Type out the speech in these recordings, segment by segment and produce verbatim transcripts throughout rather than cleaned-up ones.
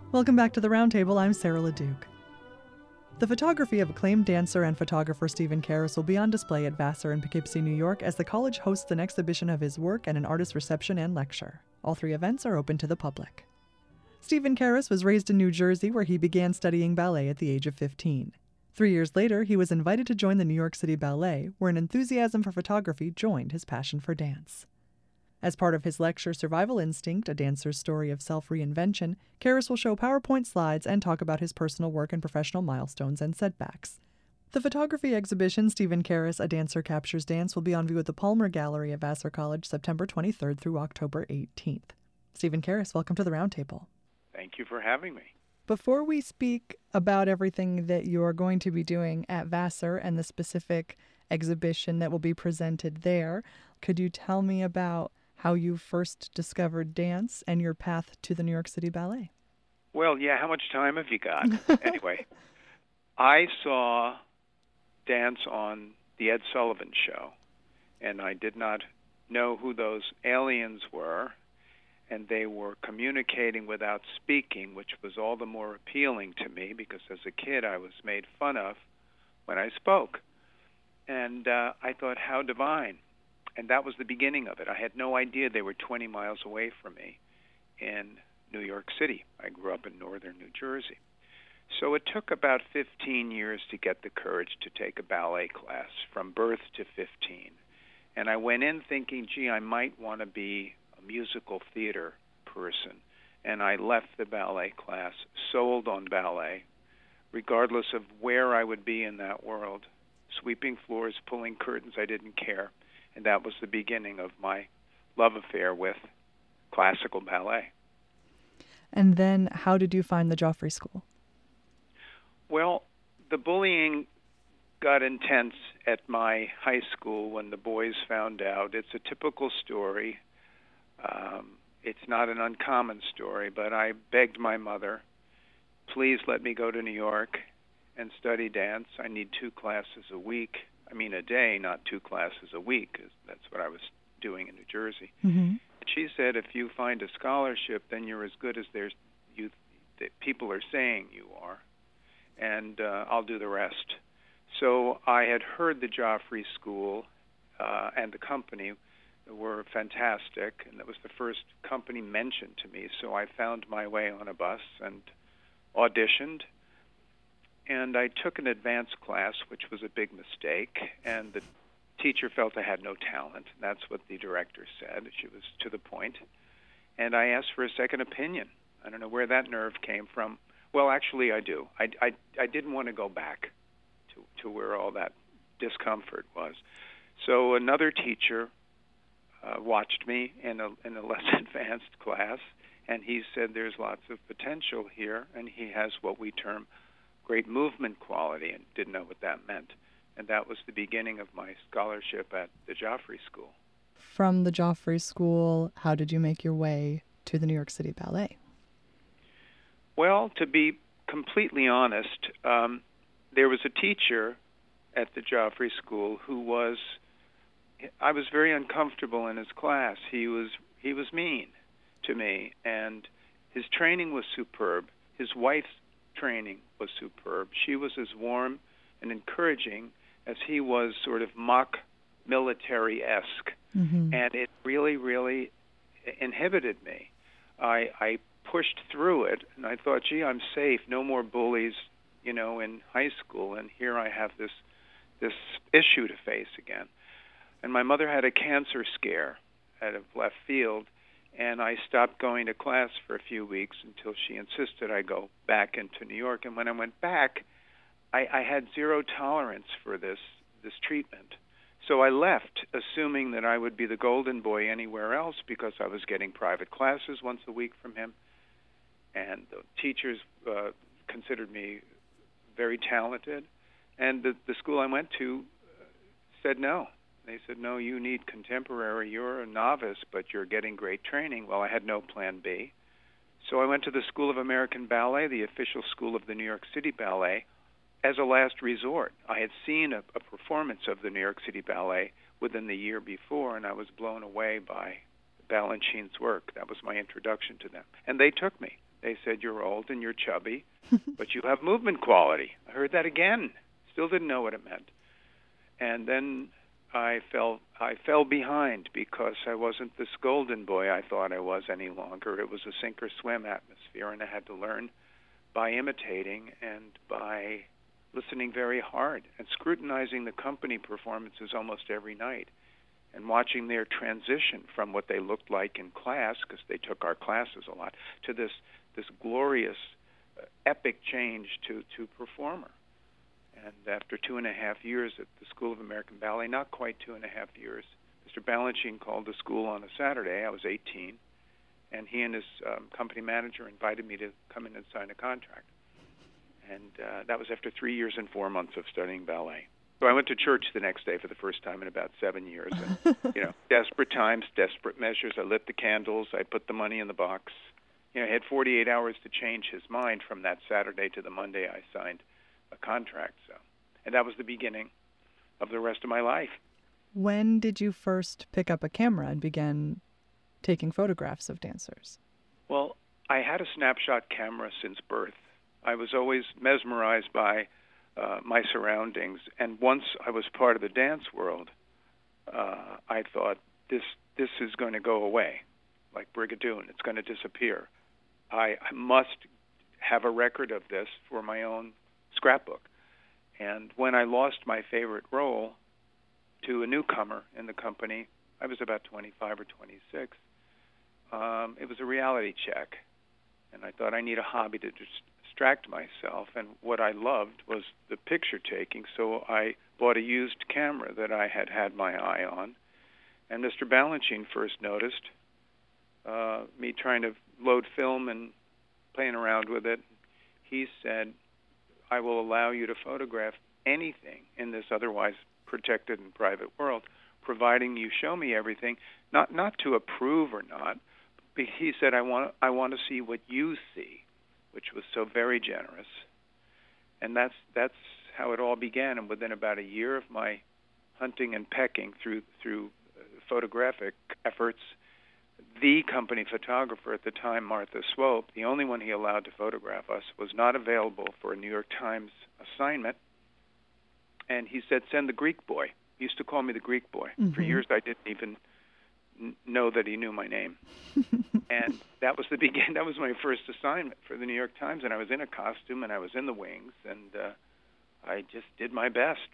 Welcome back to the Roundtable. I'm Sarah LeDuc. The photography of acclaimed dancer and photographer Stephen Karras will be on display at Vassar in Poughkeepsie, New York, as the college hosts an exhibition of his work and an artist reception and lecture. All three events are open to the public. Stephen Karras was raised in New Jersey, where he began studying ballet at the age of fifteen. Three years later, he was invited to join the New York City Ballet, where an enthusiasm for photography joined his passion for dance. As part of his lecture, Survival Instinct, a dancer's story of self-reinvention, Karras will show PowerPoint slides and talk about his personal work and professional milestones and setbacks. The photography exhibition, Stephen Karras, A Dancer Captures Dance, will be on view at the Palmer Gallery at Vassar College September twenty-third through October eighteenth. Stephen Karras, welcome to the Roundtable. Thank you for having me. Before we speak about everything that you're going to be doing at Vassar and the specific exhibition that will be presented there, could you tell me about how you first discovered dance and your path to the New York City Ballet? Well, yeah, how much time have you got? Anyway, I saw dance on the Ed Sullivan Show, and I did not know who those aliens were, and they were communicating without speaking, which was all the more appealing to me because as a kid I was made fun of when I spoke. And uh, I thought, how divine. And that was the beginning of it. I had no idea they were twenty miles away from me in New York City. I grew up in northern New Jersey. So it took about fifteen years to get the courage to take a ballet class, from birth to fifteen. And I went in thinking, gee, I might want to be a musical theater person. And I left the ballet class sold on ballet, regardless of where I would be in that world. Sweeping floors, pulling curtains, I didn't care. And that was the beginning of my love affair with classical ballet. And then how did you find the Joffrey School? Well, the bullying got intense at my high school when the boys found out. It's a typical story. Um, it's not an uncommon story, but I begged my mother, please let me go to New York and study dance. I need two classes a week. I mean a day, not two classes a week, 'cause that's what I was doing in New Jersey. Mm-hmm. She said, if you find a scholarship, then you're as good as there's you, that people are saying you are, and uh, I'll do the rest. So I had heard the Joffrey School uh, and the company were fantastic, and that was the first company mentioned to me. So I found my way on a bus and auditioned. And I took an advanced class, which was a big mistake, and the teacher felt I had no talent. That's what the director said. She was to the point. And I asked for a second opinion. I don't know where that nerve came from. Well, actually, I do. I, I, I didn't want to go back to, to where all that discomfort was. So another teacher uh, watched me in a, in a less advanced class, and he said there's lots of potential here, and he has what we term great movement quality, and didn't know what that meant. And that was the beginning of my scholarship at the Joffrey School. From the Joffrey School, how did you make your way to the New York City Ballet? Well, to be completely honest, um, there was a teacher at the Joffrey School who was, I was very uncomfortable in his class. He was he was mean to me, and his training was superb. His wife's training was superb. She was as warm and encouraging as he was sort of mock military-esque. Mm-hmm. And it really, really inhibited me. I, I pushed through it, and I thought, gee, I'm safe. No more bullies, you know, in high school, and here I have this this issue to face again. And my mother had a cancer scare out of left field, and I stopped going to class for a few weeks until she insisted I go back into New York. And when I went back, I, I had zero tolerance for this this treatment. So I left, assuming that I would be the golden boy anywhere else because I was getting private classes once a week from him. And the teachers uh, considered me very talented. And the, the school I went to said no. They said, no, you need contemporary. You're a novice, but you're getting great training. Well, I had no plan B. So I went to the School of American Ballet, the official school of the New York City Ballet, as a last resort. I had seen a, a performance of the New York City Ballet within the year before, and I was blown away by Balanchine's work. That was my introduction to them. And they took me. They said, you're old and you're chubby, but you have movement quality. I heard that again. Still didn't know what it meant. And then I fell I fell behind because I wasn't this golden boy I thought I was any longer. It was a sink or swim atmosphere, and I had to learn by imitating and by listening very hard and scrutinizing the company performances almost every night and watching their transition from what they looked like in class, because they took our classes a lot, to this this glorious, uh, epic change to, to performer. And after two and a half years at the School of American Ballet, not quite two and a half years, Mister Balanchine called the school on a Saturday. I was eighteen, and he and his um, company manager invited me to come in and sign a contract. And uh, that was after three years and four months of studying ballet. So I went to church the next day for the first time in about seven years. And, you know, desperate times, desperate measures. I lit the candles. I put the money in the box. You know, I had forty-eight hours to change his mind from that Saturday to the Monday I signed a contract. So, and that was the beginning of the rest of my life. When did you first pick up a camera and begin taking photographs of dancers? Well, I had a snapshot camera since birth. I was always mesmerized by uh, my surroundings, and once I was part of the dance world, uh, I thought this this is going to go away, like Brigadoon. It's going to disappear. I, I must have a record of this for my own scrapbook. And when I lost my favorite role to a newcomer in the company, I was about twenty-five or twenty-six. Um, it was a reality check, and I thought I need a hobby to distract myself. And what I loved was the picture taking, so I bought a used camera that I had had my eye on. And Mister Balanchine first noticed uh, me trying to load film and playing around with it. He said, I will allow you to photograph anything in this otherwise protected and private world, providing you show me everything, not not to approve or not. But he said, I want I want to see what you see, which was so very generous. And that's that's how it all began. And within about a year of my hunting and pecking through through photographic efforts, the company photographer at the time, Martha Swope, the only one he allowed to photograph us, was not available for a New York Times assignment. And he said, send the Greek boy. He used to call me the Greek boy. Mm-hmm. For years, I didn't even n- know that he knew my name. And that was the begin. That was my first assignment for the New York Times. And I was in a costume, and I was in the wings, and uh, I just did my best.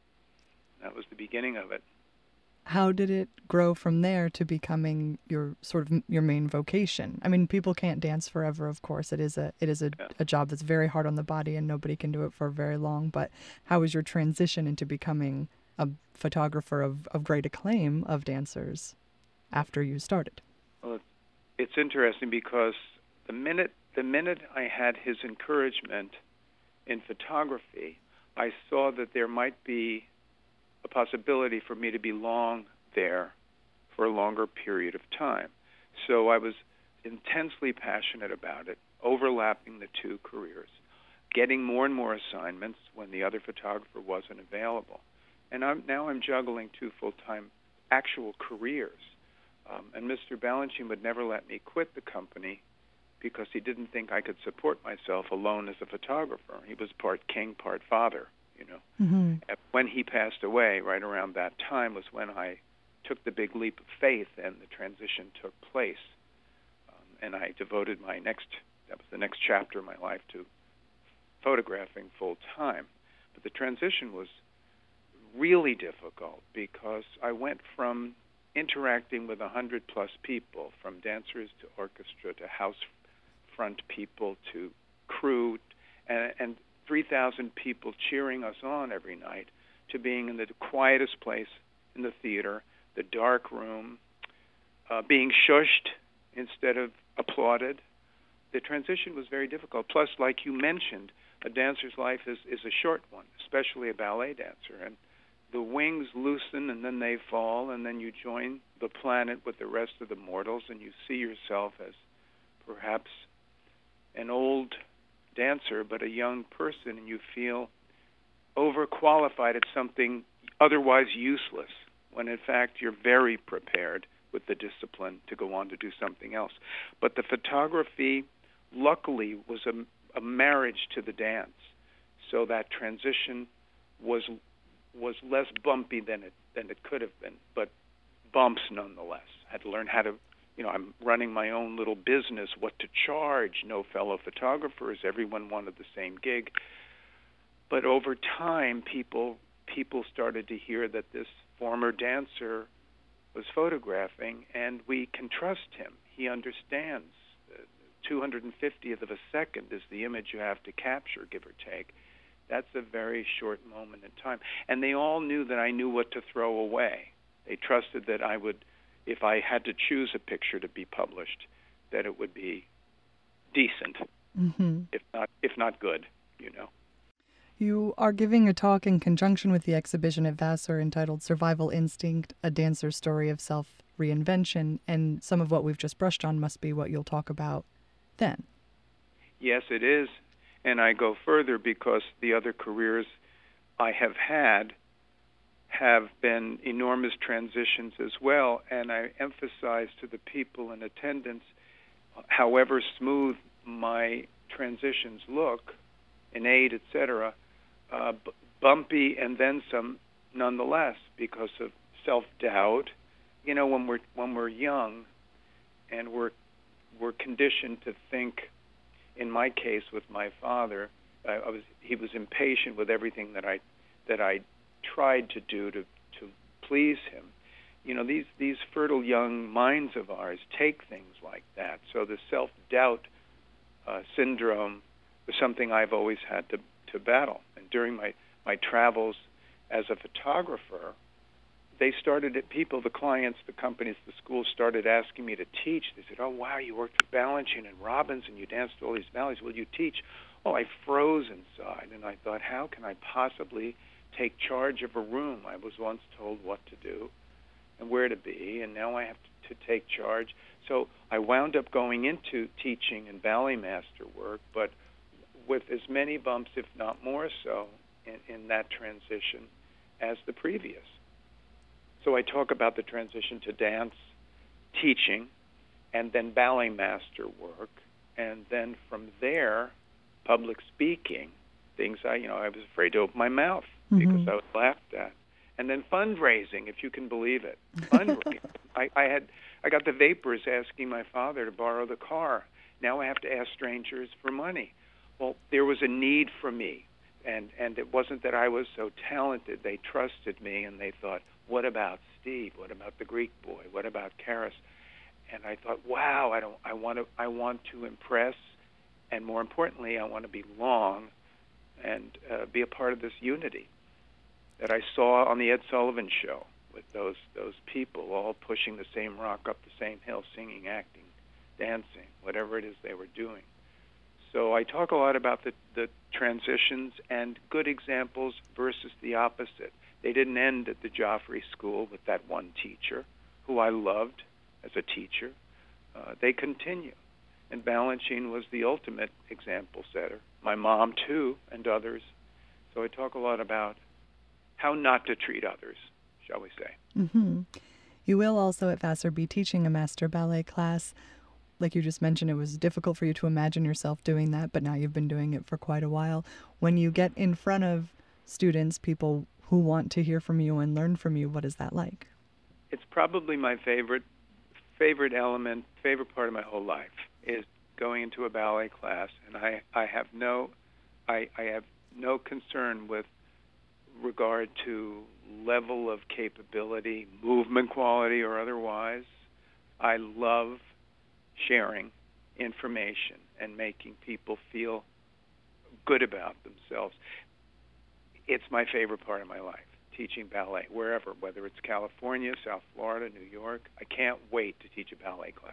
That was the beginning of it. How did it grow from there to becoming your sort of your main vocation? I mean, people can't dance forever, of course. It is a it is a, yeah. a job that's very hard on the body, and nobody can do it for very long. But how was your transition into becoming a photographer of, of great acclaim of dancers after you started? Well, it's interesting because the minute the minute I had his encouragement in photography, I saw that there might be a possibility for me to belong there for a longer period of time. So I was intensely passionate about it, overlapping the two careers, getting more and more assignments when the other photographer wasn't available. And I'm, now I'm juggling two full-time actual careers. Um, and Mister Balanchine would never let me quit the company because he didn't think I could support myself alone as a photographer. He was part king, part father. You know, mm-hmm. When he passed away, right around that time was when I took the big leap of faith, and the transition took place. Um, and I devoted my next, that was the next chapter of my life, to photographing full time. But the transition was really difficult because I went from interacting with a hundred plus people, from dancers to orchestra to house front people to crew, and, and three thousand people cheering us on every night, to being in the quietest place in the theater, the dark room, uh, being shushed instead of applauded. The transition was very difficult. Plus, like you mentioned, a dancer's life is, is a short one, especially a ballet dancer. And the wings loosen and then they fall, and then you join the planet with the rest of the mortals, and you see yourself as perhaps an old dancer, but a young person, and you feel overqualified at something otherwise useless, when in fact you're very prepared with the discipline to go on to do something else. But the photography luckily was a, a marriage to the dance. So that transition was was less bumpy than it than it could have been, but bumps nonetheless. I had to learn how to, you know, I'm running my own little business, what to charge, no fellow photographers, everyone wanted the same gig. But over time, people people started to hear that this former dancer was photographing, and we can trust him. He understands. Uh, two hundred fiftieth of a second is the image you have to capture, give or take. That's a very short moment in time. And they all knew that I knew what to throw away. They trusted that I would, if I had to choose a picture to be published, that it would be decent, mm-hmm. if not if not good, you know. You are giving a talk in conjunction with the exhibition at Vassar entitled Survival Instinct, A Dancer's Story of Self-Reinvention, and some of what we've just brushed on must be what you'll talk about then. Yes, it is. And I go further because the other careers I have had have been enormous transitions as well, and I emphasize to the people in attendance, however smooth my transitions look, innate, et cetera, uh, b- bumpy and then some nonetheless because of self-doubt. You know, when we're when we're young and we're we're conditioned to think. In my case, with my father, uh, I was he was impatient with everything that I that I tried to do to to please him. You know, these these fertile young minds of ours take things like that. So the self-doubt uh, syndrome is something I've always had to to battle. And during my my travels as a photographer, they started at people, the clients, the companies, the schools started asking me to teach. They said, "Oh, wow, you worked with Balanchine and Robbins and you danced all these ballets. Will you teach?" Oh, I froze inside, and I thought, how can I possibly take charge of a room? I was once told what to do and where to be, and now I have to, to take charge. So I wound up going into teaching and ballet master work, but with as many bumps, if not more so, in, in that transition as the previous. So I talk about the transition to dance, teaching, and then ballet master work, and then from there, public speaking, things I, you know, I was afraid to open my mouth mm-hmm. because I was laughed at. And then fundraising, if you can believe it. Fundraising. I, I had, I got the vapors asking my father to borrow the car. Now I have to ask strangers for money. Well, there was a need for me, and, and it wasn't that I was so talented. They trusted me, and they thought, what about Steve? What about the Greek boy? What about Karis? And I thought, wow, I don't. I want to. I want to impress, and more importantly, I want to belong, and uh, be a part of this unity that I saw on the Ed Sullivan Show with those those people all pushing the same rock up the same hill, singing, acting, dancing, whatever it is they were doing. So I talk a lot about the, the transitions and good examples versus the opposite. They didn't end at the Joffrey School with that one teacher, who I loved as a teacher. Uh, they continue. And Balanchine was the ultimate example setter. My mom, too, and others. So I talk a lot about how not to treat others, shall we say. Mm-hmm. You will also at Vassar be teaching a master ballet class. Like you just mentioned, it was difficult for you to imagine yourself doing that, but now you've been doing it for quite a while. When you get in front of students, people who want to hear from you and learn from you, what is that like? It's probably my favorite favorite element, favorite part of my whole life is going into a ballet class, and I, I have no I, I have no concern with regard to level of capability, movement quality or otherwise. I love sharing information and making people feel good about themselves. It's my favorite part of my life, teaching ballet, wherever, whether it's California, South Florida, New York. I can't wait to teach a ballet class.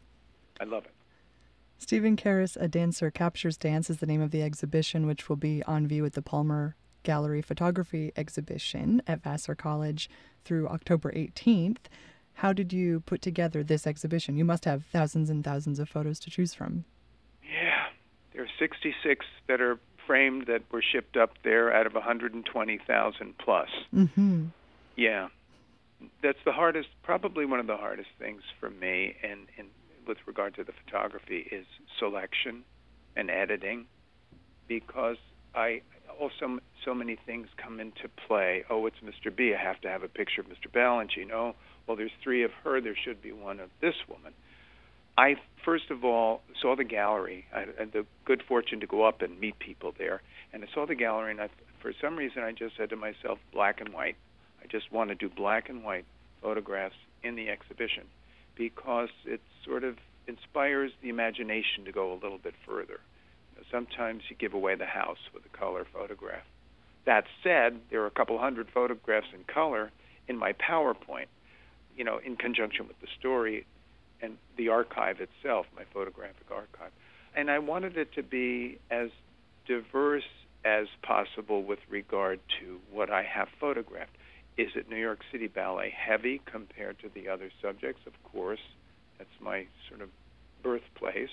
I love it. Stephen Karis, A Dancer Captures Dance, is the name of the exhibition, which will be on view at the Palmer Gallery Photography Exhibition at Vassar College through October eighteenth. How did you put together this exhibition? You must have thousands and thousands of photos to choose from. Yeah, there are sixty-six that are framed that were shipped up there out of one hundred twenty thousand plus. Mm-hmm. Yeah, that's the hardest, probably one of the hardest things for me, and, and with regard to the photography is selection and editing, because I also so many things come into play. Oh, it's Mister B. I have to have a picture of Mister Balanchine. Oh, well, there's three of her. There should be one of this woman. I first of all saw the gallery. I had the good fortune to go up and meet people there, and I saw the gallery, and I, for some reason, I just said to myself, black and white. I just want to do black and white photographs in the exhibition, because it sort of inspires the imagination to go a little bit further. You know, sometimes you give away the house with a color photograph. That said, there are a couple hundred photographs in color in my PowerPoint, you know, in conjunction with the story and the archive itself, my photographic archive. And I wanted it to be as diverse as possible with regard to what I have photographed. Is it New York City Ballet heavy compared to the other subjects? Of course, that's my sort of birthplace.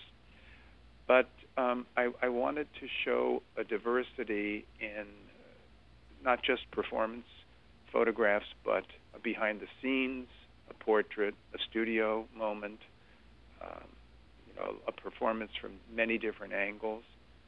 But um, I, I wanted to show a diversity in not just performance photographs, but behind the scenes, a portrait, a studio moment, um, you know, a performance from many different angles.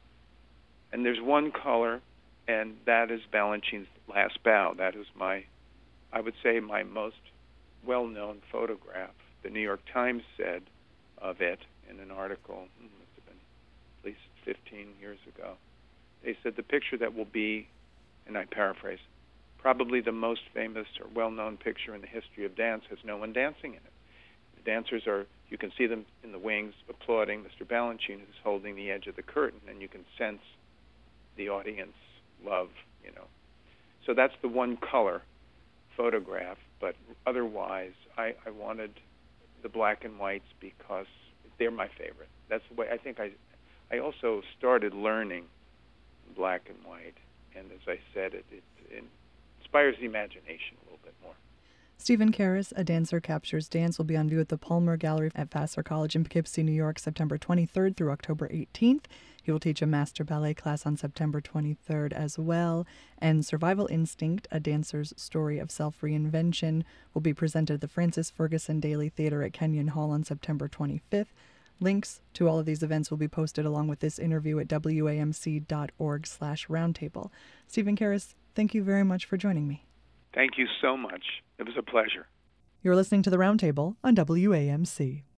And there's one color, and that is Balanchine's Last Bow. That is my, I would say, my most well-known photograph. The New York Times said of it in an article, it must have been at least fifteen years ago. They said the picture that will be, and I paraphrase, probably the most famous or well-known picture in the history of dance has no one dancing in it. The dancers are, you can see them in the wings applauding Mister Balanchine, who's holding the edge of the curtain, and you can sense the audience love, you know. So that's the one color photograph, but otherwise I, I wanted the black and whites because they're my favorite. That's the way I think I I also started learning black and white, and as I said, it, it, it inspires the imagination a little bit more. Stephen Karras, A Dancer Captures Dance, will be on view at the Palmer Gallery at Vassar College in Poughkeepsie, New York, September twenty-third through October eighteenth. He will teach a master ballet class on September twenty-third as well. And Survival Instinct, A Dancer's Story of Self-Reinvention, will be presented at the Francis Ferguson Daily Theater at Kenyon Hall on September twenty-fifth. Links to all of these events will be posted along with this interview at W A M C dot org slash roundtable. Stephen Karras, thank you very much for joining me. Thank you so much. It was a pleasure. You're listening to The Roundtable on W A M C.